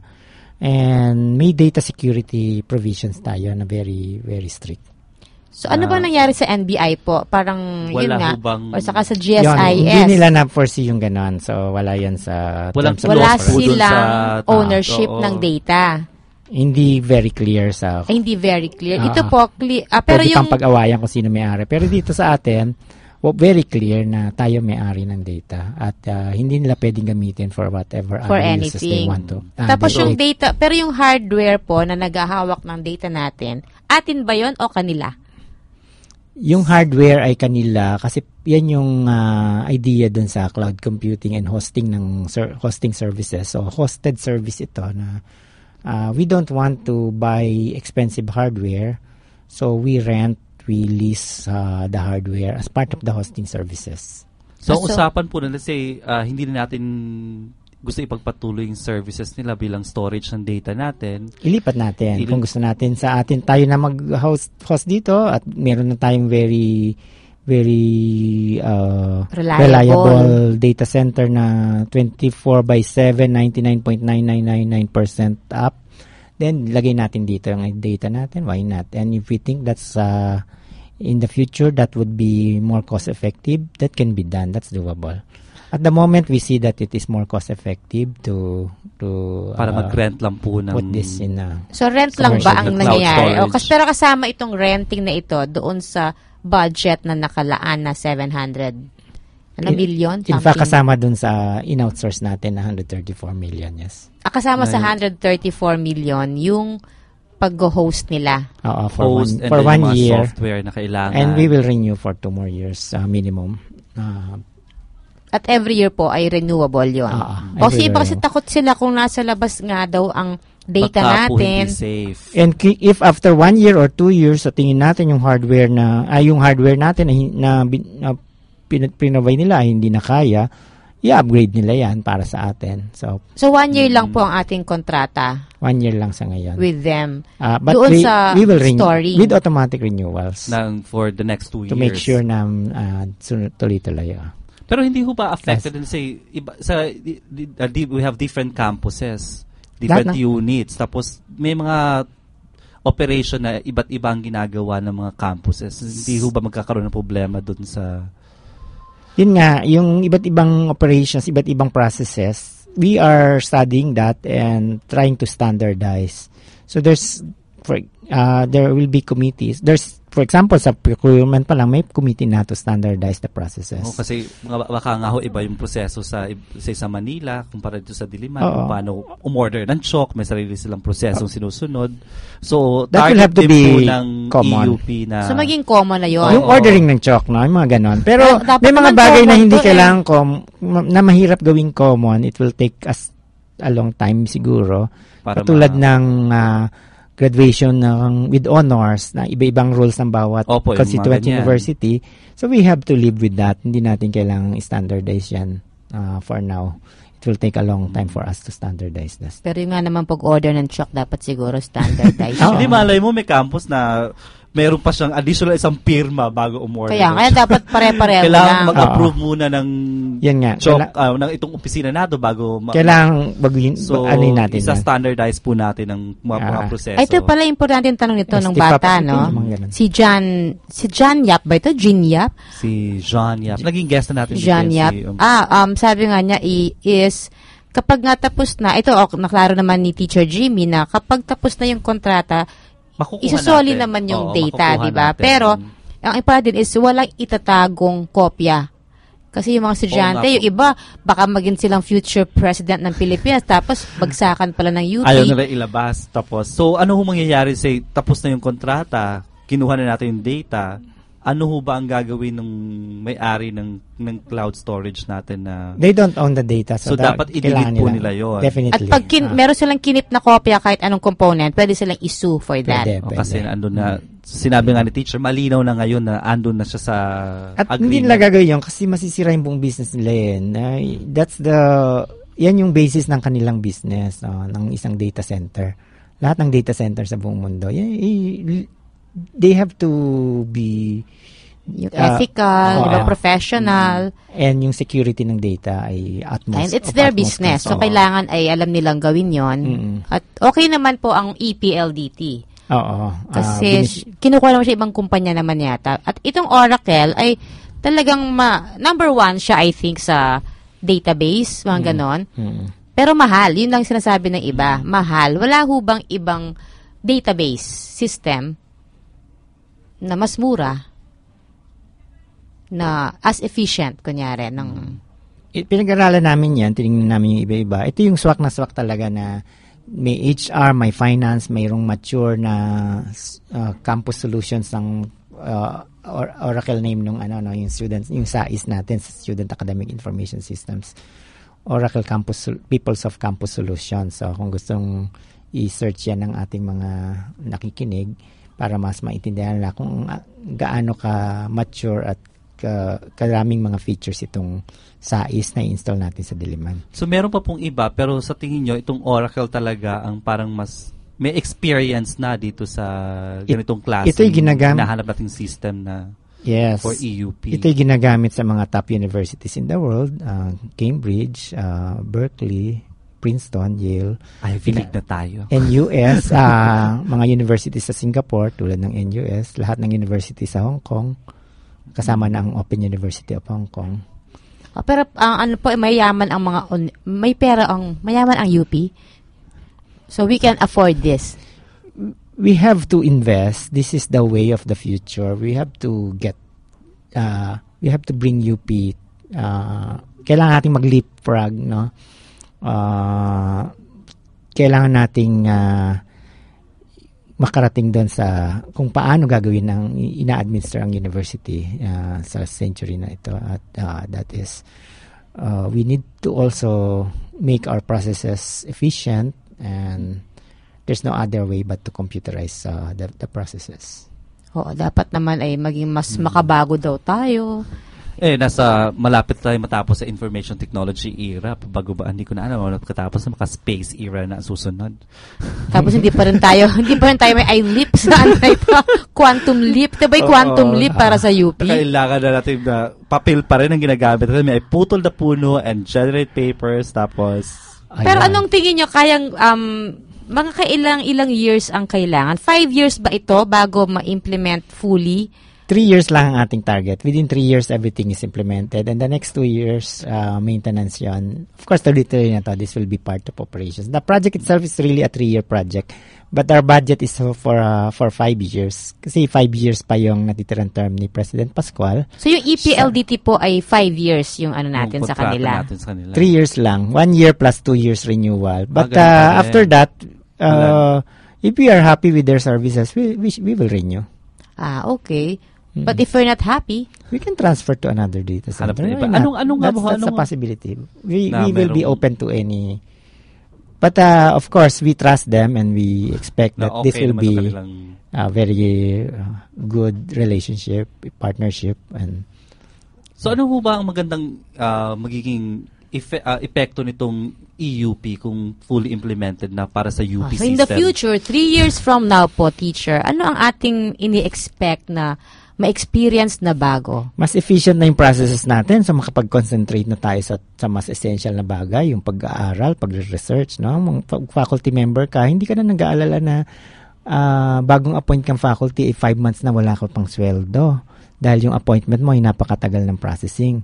And may data security provisions tayo na very, very strict. So, ano ba nangyari sa NBI po? Parang, yun nga. O saka sa GSIS. Hindi nila na-foresee yung ganon. So, wala yan sa... Wala silang ownership ng data. Hindi very clear sa... Hindi very clear. Ito po, pero pwede yung... pang pag-awayan kung sino may-ari. Pero dito sa atin, very clear na tayo may-ari ng data at hindi nila pwedeng gamitin for whatever for other uses they anything. want to. Tapos yung data, pero yung hardware po na naghahawak ng data natin, atin ba yon o kanila? Yung hardware ay kanila kasi yan yung idea dun sa cloud computing and hosting ng hosting services. So hosted service ito na we don't want to buy expensive hardware, so we lease the hardware as part of the hosting services. So, usapan po na, let's say, hindi na natin gusto ipagpatuloy yung services nila bilang storage ng data natin. Ilipat natin. Kung gusto natin sa atin, tayo na mag-host dito at meron na tayong very, very reliable data center na 24/7, 99.9999% up. Then, lagay natin dito yung data natin. Why not? And if we think that's in the future, that would be more cost-effective, that can be done. That's doable. At the moment, we see that it is more cost-effective to para mag-rent lang po ng... put this in So, rent lang ba ang nangyayari? Pero kasama itong renting na ito doon sa budget na nakalaan na 700 million? In fact, kasama doon sa in-outsource natin na 134 million, yes. Kasama sa 134 million yung pag-host nila. For one year. Software na kailangan. And we will renew for 2 more years minimum. At every year po ay renewable yun. Kasi takot sila kung nasa labas nga daw ang data natin. Safe. And if after 1 year or 2 years, so tingin natin yung hardware natin na pinrovide nila ay hindi na kaya, i-upgrade nila yan para sa atin. So 1 year lang po ang ating kontrata. 1 year lang sa ngayon. With them. But doon sa we will storing. with automatic renewals. For the next 2 years. To make sure na tuloy-tuloy. Pero hindi ho ba affected? We have different campuses, different units. Tapos may mga operation na iba't ibang ginagawa ng mga campuses. Hindi ho ba magkakaroon ng problema dun sa... Yun nga, yung iba't ibang operations, iba't ibang processes, we are studying that and trying to standardize. So there will be committees. For example, sa procurement pa lang, may committee na to standardize the processes. Kasi baka nga ho iba yung proseso sa Manila kumpara dito sa Diliman. Kung paano umorder ng chalk, may sarili silang prosesong sinusunod. So, that will have to be ng common. EUP na... So, maging common na yun. Yung ordering ng chalk, no? Yung mga ganon. Pero may mga bagay na hindi kailangan na mahirap gawing common. It will take us a long time siguro. Katulad ng graduation with honors na iba-ibang rules ng bawat constituent university. So we have to live with that. Hindi natin kailangang standardize yan for now. It will take a long time for us to standardize this. Pero yung nga naman pag-order ng chalk, dapat siguro standardize. Hindi malay mo may campus na meron pa siyang additional isang pirma bago umorder. Kaya dapat pare-pareho kailangan mag-approve muna ng yan nga. chalk, ng itong opisina nato bago kailangan baguhin natin. Isa-standardize po natin ng mga proseso. Ito pala importante yung tanong nito ng bata, no? Si John Yap ba ito? Jean Yap? Si John Yap. Naging guest na natin. John Yap. Sabi nga niya is kapag nga tapos na, ito naklaro naman ni Teacher Jimmy na kapag tapos na yung kontrata, isusoli naman yung data, di ba? Pero, ang importante din is walang itatagong kopya. Kasi yung mga estudyante, yung iba, baka maging silang future president ng Pilipinas, tapos bagsakan pala ng UP. Ayaw nila ilabas. Tapos, so ano mangyayari say tapos na yung kontrata, kinuha na natin yung data, ano ho ba ang gagawin ng may-ari ng cloud storage natin na... They don't own the data. So dapat i-delete po nila yun. Definitely. At pag meron silang kinip na kopya kahit anong component, pwede silang i-sue for that. Kasi andun na, sinabi nga ni teacher, malinaw na ngayon na andun na siya sa at agreement. Hindi nila gagawin yun kasi masisira yung buong business nila yun. Yan yung basis ng kanilang business, ng isang data center. Lahat ng data center sa buong mundo, they have to be yung ethical, professional. And yung security ng data ay utmost. And it's their business. So, kailangan ay alam nilang gawin yon. At okay naman po ang EPLDT. Oo. Kasi kinukuha naman siya ibang kumpanya naman yata. At itong Oracle ay talagang number one siya, I think, sa database, mga ganon. Pero mahal. Yun lang sinasabi ng iba. Mahal. Wala ho bang ibang database system na mas mura na as efficient, kunyari, ng... Pinag-aralan namin yan, tinignan namin yung iba-iba. Ito yung swak na swak talaga na may HR, may finance, mayroong mature na campus solutions ng Oracle name nung yung students, yung SAIS natin, Student Academic Information Systems. Oracle Peoples of Campus Solutions. So, kung gustong i-search yan ng ating mga nakikinig para mas maintindihan nila kung gaano ka mature at karaming mga features itong SAIS na install natin sa Diliman. So meron pa pong iba, pero sa tingin nyo, itong Oracle talaga ang parang mas may experience na dito sa ganitong klase. Ito'y ginagamit. Hinahanap nating system na for EUP. Ito'y ginagamit sa mga top universities in the world. Cambridge, Berkeley, Princeton, Yale. Ivy League na tayo. NUS, mga universities sa Singapore, tulad ng NUS, lahat ng university sa Hong Kong, kasama na ang Open University of Hong Kong. Pero mayaman ang mayaman ang UP. So we can afford this. We have to invest. This is the way of the future. We have to we have to bring UP. Kailangan nating mag-leapfrog, no? Kailangan nating makarating doon sa kung paano gagawin ng ina-administer ang university sa century na ito. At that is, we need to also make our processes efficient, and there's no other way but to computerize the processes. Oo, dapat naman ay maging mas makabago daw tayo. Malapit tayo matapos sa information technology era. Bago ba, hindi ko na alam, katapos na maka-space era na susunod. Tapos hindi pa rin tayo may iLeap sa quantum leap. Diba yung quantum leap para sa UP? Kailangan na natin na papel pa rin ang ginagamit. May putol na puno and generate papers, tapos... Pero anong tingin nyo, kayang... mga ilang years ang kailangan? 5 years ba ito bago ma-implement fully 3 years lang ang ating target. Within 3 years, everything is implemented. And the next 2 years, maintenance yon. Of course, tuloy-tuloy na to. This will be part of operations. The project itself is really a 3-year project. But our budget is for 5 years. Kasi 5 years pa yung natitirang term ni President Pascual. So yung EPLDT po ay 5 years yung ano natin Yung sa kontrata kanila. natin sa kanila. 3 years lang. 1 year plus 2 years renewal. But ganun pa rin. after that, if we are happy with their services, we will renew. Okay. But if we're not happy, We can transfer to another data center. Hanap na iba. Why not? Anong nga ba- That's a anong- possibility. We Na will be merong- open to any. But of course, we trust them and we expect that na this okay will naman be ang kanilang a very good relationship, partnership, and So ano ho ba ang magandang magiging epekto nitong EUP kung fully implemented na para sa UP so system? in the future, 3 years from now po, teacher, ano ang ating ini-expect na ma-experience na bago? mas efficient na yung processes natin, so makapag-concentrate na tayo sa mas essential na bagay, yung pag-aaral, pag-research, no? Faculty member ka, hindi ka na nag-aalala na bagong appoint kang faculty, 5 months na wala ka pang sweldo dahil yung appointment mo ay napakatagal ng processing,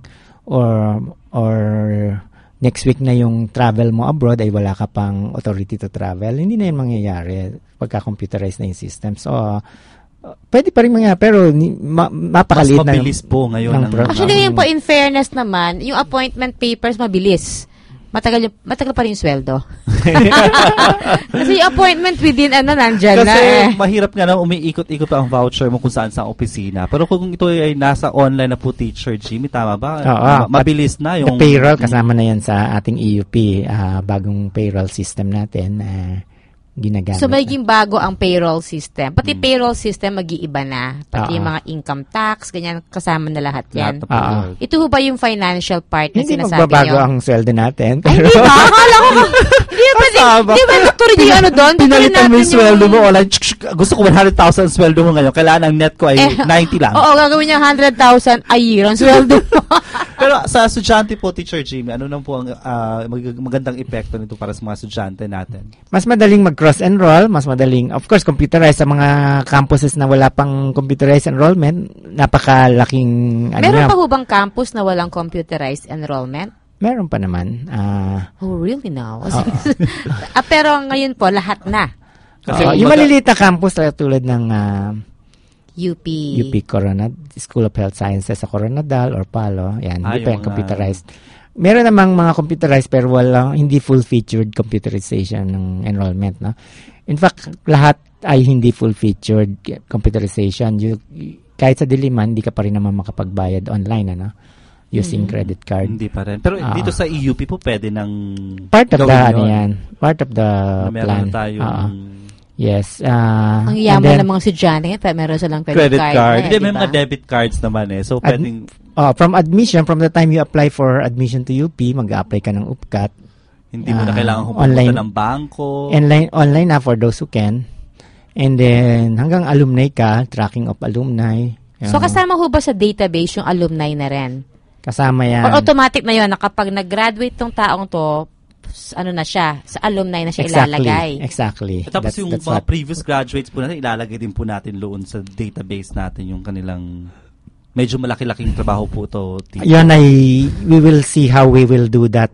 or next week na yung travel mo abroad ay wala ka pang authority to travel. Hindi na yun mangyayari pagka-computerized na yung system. So, pwede pa rin mangyayari, pero mapakaliit Mas na. mabilis po ngayon. Actually, yun po, in fairness naman, yung appointment papers mabilis. Matagal pa rin yung sweldo. Kasi yung appointment within, nandyan Kasi na eh. mahirap nga na umiikot-ikot ang voucher mo kung saan sa opisina. Pero kung ito ay nasa online na po, Teacher Jimmy, tama ba? Oo. Mabilis na yung... The payroll, kasama na yan sa ating EUP, bagong payroll system natin, ginagamit. So, magiging bago ang payroll system. Pati payroll system, mag-iiba na. Pati yung mga income tax, ganyan, kasama na lahat yan. Ito ho ba yung financial part na Hindi sinasabi magbabago nyo? ang sweldo natin. Ay, di ba? Akala ko, di ba natuloy yung ano doon? Pinalitan mo yung sweldo mo. Gusto ko 100,000 ang sweldo mo ngayon. Kailangan ang net ko ay 90 lang. Oo, gagawin niya 100,000 a year ang sweldo mo. Pero sa estudyante po, Teacher Jimmy, ano nang po ang magandang epekto nito para sa mga estudyante natin? Mas madaling mag-cross-enroll, mas madaling, of course, computerized sa mga campuses na wala pang computerized enrollment, napakalaking, Meron pa ho bang campus na walang computerized enrollment? Meron pa naman. Oh, really now? Pero ngayon po, lahat na. Yung maliliit na campus tulad ng UP Coronadal, School of Health Sciences sa Coronadal or Palo, yan, hindi pa yung mga- computerized. Meron namang mga computerized pero hindi full-featured computerization ng enrollment, no? In fact, lahat ay hindi full-featured computerization. Kahit sa Diliman, hindi ka pa rin naman makapagbayad online, using credit card. Hindi pa rin. Pero dito sa EUP po, pwede nang Part of the, gawin yun. yan. Part of the Na meron plan. na tayong Yes. Ang and yaman then, ng mga estudyante, meron silang credit card. Hindi, may diba? mga debit cards naman eh. So, pwedeng... from admission, from the time you apply for admission to UP, mag-apply ka ng UPCAT. Hindi mo na kailangan humunta online- ng bangko. Online na for those who can. And then, hanggang alumni ka, tracking of alumni. So, kasama ho ba sa database yung alumni na rin? Kasama yan. Or automatic na yun, na kapag nag-graduate tong taong to, na siya, sa alumni na siya ilalagay. Exactly. At tapos yung That's mga what- previous graduates po natin, ilalagay din po natin doon sa database natin yung kanilang medyo malaki-laking trabaho po ito. Yun we will see how we will do that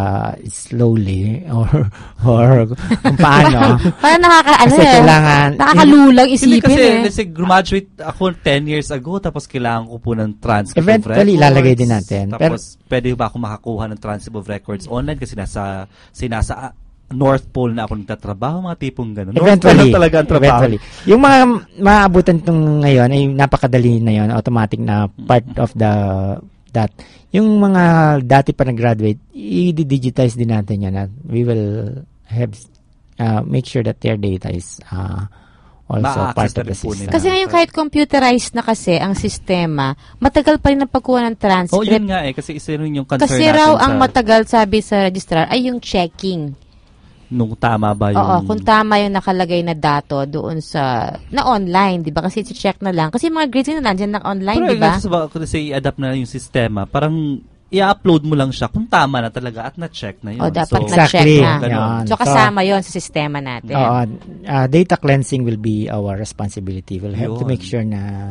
slowly or kung paano. Parang Kasi kailangan, nakakalulang Hindi isipin kasi, eh. let's say, graduate ako 10 years ago, tapos kailangan ko po ng transcript Eventually, of records. ilalagay din natin. Tapos, pwede ba ako makakuha ng transcript of records online kasi nasa North Pole na ako nagtatrabaho, mga tipong gano'n. North Pole lang talaga ang trabaho. Eventually. Yung mga maabutan itong ngayon ay napakadali na yon, automatic na part of that. Yung mga dati pa nag-graduate, i-digitize din natin yan. We will have make sure that their data is also Ma-access part of na the rin po system. nila. Kasi ngayon kahit computerized na kasi ang sistema, matagal pa rin ang pagkuha ng transcript. Oh, yun nga eh. Kasi isa rin yung concern Kasi natin raw sa ang matagal, sabi sa registrar, ay yung checking. nung tama ba yung... Oo, kung tama yung nakalagay na dato doon na online, di ba? Kasi i-check na lang. Kasi mga grades na nandiyan na online, Pero di ba? kasi i-adapt na yung sistema, parang i-upload mo lang siya kung tama na talaga at na-check na yun. O, dapat So, na-check Exactly. na. Yan. So, kasama yon sa sistema natin. Data cleansing will be our responsibility. We'll have to Yun. make sure na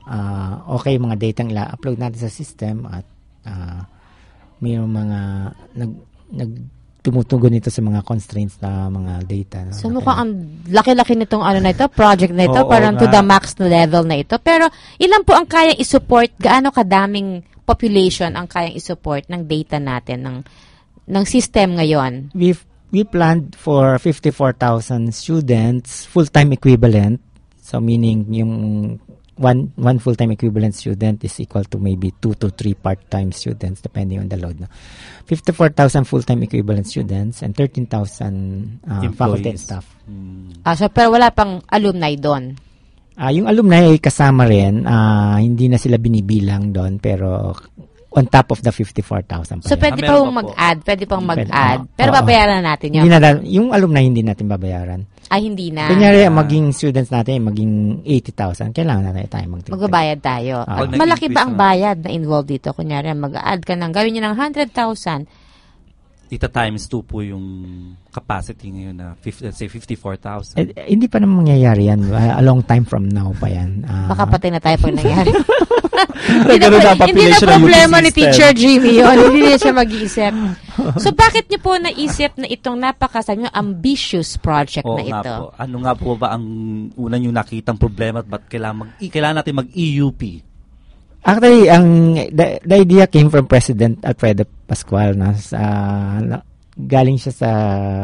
okay mga data ila-upload natin sa system at may mga tumutugon nito sa mga constraints na mga data. No? So mukhang ang laki-laki nitong na ito, project na ito, Oo parang to nga. the max na level na ito. Pero ilan po ang kayang isupport, gaano kadaming population ang kayang isupport ng data natin, ng system ngayon? We planned for 54,000 students, full-time equivalent. So meaning yung one full-time equivalent student is equal to maybe 2 to 3 part-time students depending on the load. No? 54,000 full-time equivalent students and 13,000 faculty and staff. So pero wala pang alumni doon. Yung alumni ay kasama rin. Hindi na sila binibilang doon pero on top of the 54,000 pa So rin. pwede Meron pang pa po. mag-add, pwede pang Pwede, mag-add. Pero oo. babayaran na natin yun. Hindi na, yung alumni hindi natin babayaran. Ay, hindi na. Kunyari, maging students natin, maging 80,000, kailangan natin tayo magtigil. Magbabayad tayo. Ah. At malaki ba ang bayad na involved dito? Kunyari, mag-add ka ng, gawin nyo ng 100,000. Ita times 2 po yung capacity ngayon na let's say 54,000. Hindi pa naman mangyayari yan. A long time from now pa yan. Baka patay na tayo pag nangyari. Ganun na ang Hindi na population ng problema UP ni system. Teacher Jimmy yun. Hindi na siya mag-iisip. So, bakit niyo po naisip na itong napakasabi nyo, ambitious project Oo na nga ito? po. Ano nga po ba ang una yung nakitang problema at ba't kailangan natin mag-EUP? Actually, the idea came from President Alfredo Pascual. Galing siya sa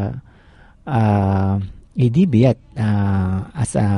ADB at as a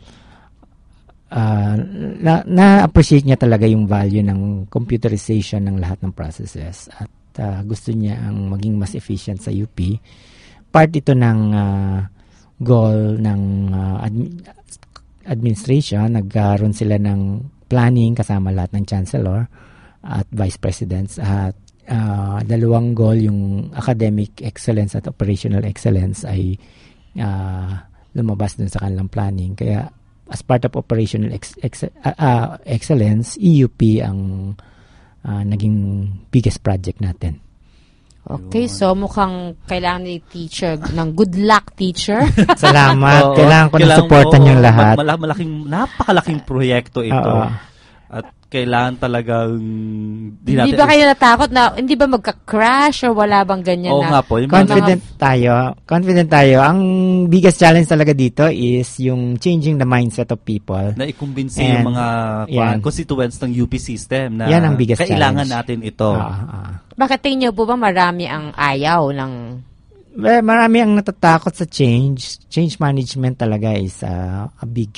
na-appreciate niya talaga yung value ng computerization ng lahat ng processes at gusto niya ang maging mas efficient sa UP. Part ito ng goal ng administration. Nagkaroon sila ng planning kasama lahat ng chancellor at vice presidents at dalawang goal, yung academic excellence at operational excellence ay lumabas dun sa kanilang planning. Kaya as part of operational excellence, EUP ang naging biggest project natin. Okay, so mukhang kailangan ni teacher ng good luck, teacher. Salamat. Kailangan ko na supportan yung lahat. Napakalaking proyekto ito. Oo. At kailangan talagang Hindi ba kayo natakot na, hindi ba magka-crash or wala bang ganyan Oo na? nga po. Yung Confident tayo. Ang biggest challenge talaga dito is yung changing the mindset of people. na ikumbinsi yung mga yan. constituents ng UP system na Yan ang biggest kailangan challenge. natin ito. Bakit tingin niyo po ba marami ang ayaw ng... Marami ang natatakot sa change. Change management talaga is a big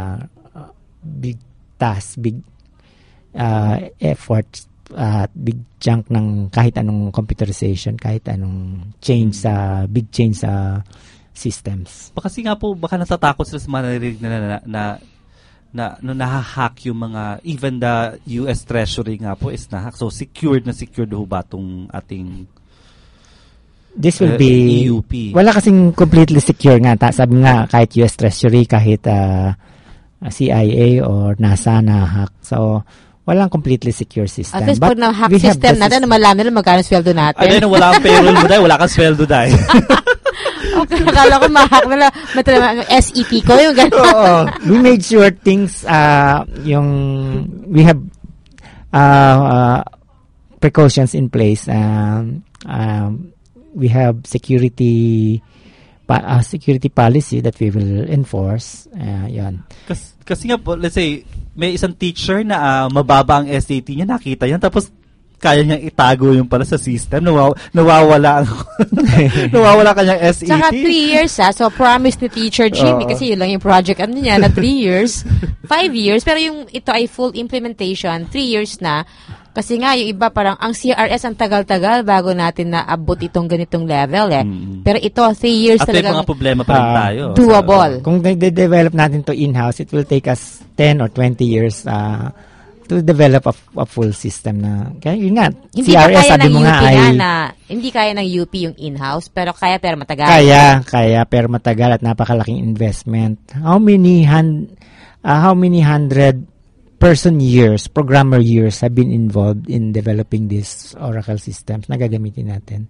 task, big effort, big chunk ng kahit anong computerization, kahit anong big change sa systems. Kasi nga po, baka natatakot sila sa mga narinig na nahahack yung mga, even the US Treasury nga po is nahack. So, secured ho ba itong ating This will be EUP? Wala kasing completely secure nga. Sabi nga, kahit US Treasury, kahit CIA or NASA na-hack. So, walang completely secure system. At least But pag na-hack we have system the natin, malaman nila magkano sweldo natin. Ano wala kang payroll mo dahil, wala kang sweldo dahil. Okay, akala ko ma-hack nila. SEP ko, yung gano'n. Oo. We made sure things, we have precautions in place. We have security policy that we will enforce. Yan. Kasi nga po, let's say, may isang teacher na mababa ang SAT niya, nakita yan, tapos kaya niyang itago yung pala sa system, nawawala kanyang SAT. Saka 3 years so promise ni Teacher Jimmy, kasi yun lang yung project niya na 3 years, 5 years, pero yung ito ay full implementation, 3 years na, kasi nga yung iba parang ang CRS ang tagal-tagal bago natin naabot itong ganitong level Pero ito 3 years at may talagang mga problema pa rin tayo. doable. Kung de-develop natin to in-house, it will take us 10 or 20 years to develop a full system na. Kaya yun nga, Hindi CRS pa kaya sabi ng mo UP nga ay hindi kaya ng UP yung in-house, pero matagal. kaya pero matagal at napakalaking investment. How many hundred person years, programmer years have been involved in developing these Oracle systems na gagamitin natin.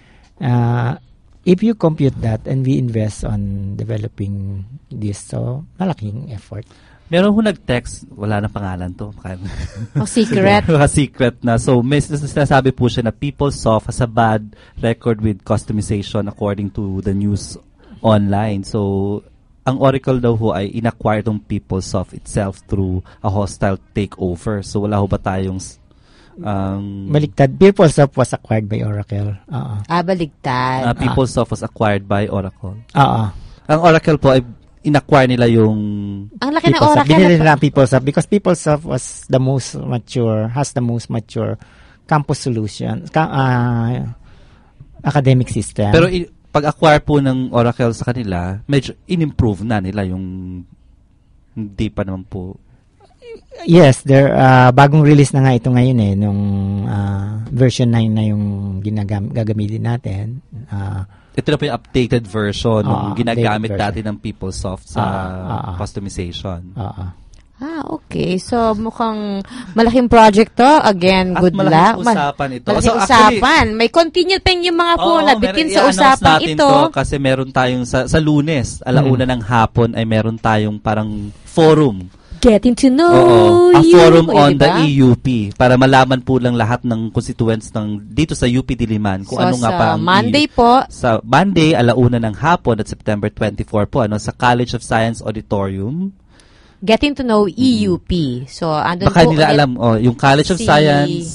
If you compute that and we invest on developing this, so malaking effort. Meron ho nag-text, wala na pangalan to. Secret. Secret na. So, may sinasabi po siya na PeopleSoft has a bad record with customization according to the news online. So, ang Oracle daw ho ay inacquire tong PeopleSoft itself through a hostile takeover. So, wala ho ba tayong Baliktad. PeopleSoft was acquired by Oracle. Baligtad. PeopleSoft was acquired by Oracle. Ang Oracle po ay inacquire nila yung ang laki ng PeopleSoft. Oracle. Binili nila PeopleSoft because PeopleSoft was the most mature campus solution, academic system. Pero pag-acquire po ng Oracle sa kanila, medyo in-improve na nila yung hindi pa naman po. Yes, bagong release na nga ito ngayon nung version 9 na yung gagamitin natin. Ito na po yung updated version ng ginagamit version. dati ng PeopleSoft sa customization. Okay. So, mukhang malaking project to. Again, good luck. Malaking usapan ito. Malaking usapan. May continued pa yung mga po nabitin sa usapan ito. Kasi meron tayong sa Lunes, alauna ng hapon, ay meron tayong parang forum. Getting to know a you. Forum on the EUP para malaman po lang lahat ng constituents dito sa UP Diliman kung ano nga pa ang Monday po. Sa Monday, alauna ng hapon at September 24 po, sa College of Science Auditorium. Getting to know EUP. So, andun baka po nila alam, yung College of Science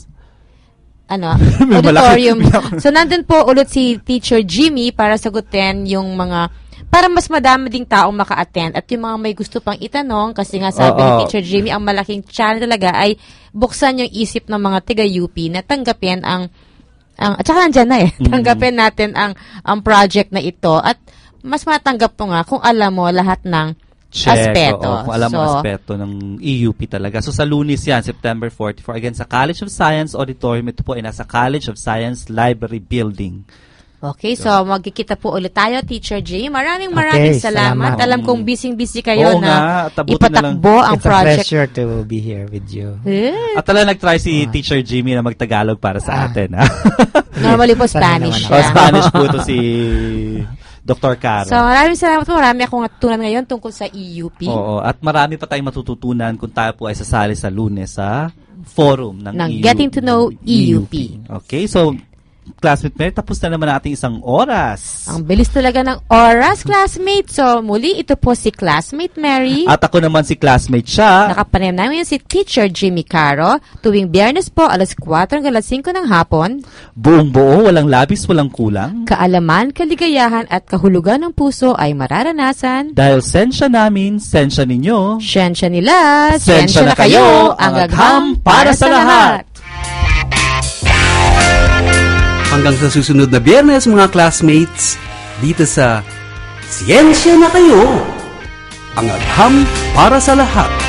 auditorium. So, nandun po ulit si Teacher Jimmy para sagutin yung mga para mas madami ding taong maka-attend at yung mga may gusto pang itanong kasi nga sabi ni Teacher Jimmy, ang malaking challenge talaga ay buksan yung isip ng mga taga-UP na tanggapin at saka nandyan na tanggapin natin ang project na ito at mas matanggap po nga kung alam mo lahat ng aspeto. Kung alam mo aspeto ng EUP talaga. So sa Lunes yan, September 44, again sa College of Science Auditorium, ito po ay nasa College of Science Library Building. Okay, so magkikita po ulit tayo, Teacher J. Maraming salamat. Alam kong busy kayo na ipatakbo ang project. It's a pleasure to be here with you. At talaga nag-try si Teacher Jimmy na magtagalog para sa atin. Normally po Spanish. Spanish po ito si Dr. Caro. So maraming salamat po. Marami akong natutunan ngayon tungkol sa EUP. Oo, at marami pa tayong matututunan kung tayo po ay sasali sa Lunes sa forum ng Getting to know EUP. Okay, so Classmate Mary, tapos na naman nating isang oras. Ang bilis talaga ng oras, classmate. So, muli, ito po si Classmate Mary. At ako naman si Classmate siya. Nakapanayam namin si Teacher Jimmy Caro. Tuwing Biyernes po, alas 4 hanggang alas 5 ng hapon. Buong buo, walang labis, walang kulang. Kaalaman, kaligayahan at kahulugan ng puso ay mararanasan. Dahil sensya namin, sensya ninyo. Sensya nila, sensya na kayo. Ang agham para sa lahat. Hanggang sa susunod na Biyernes, mga classmates, dito sa Siyensya na Kayo, ang agham para sa lahat.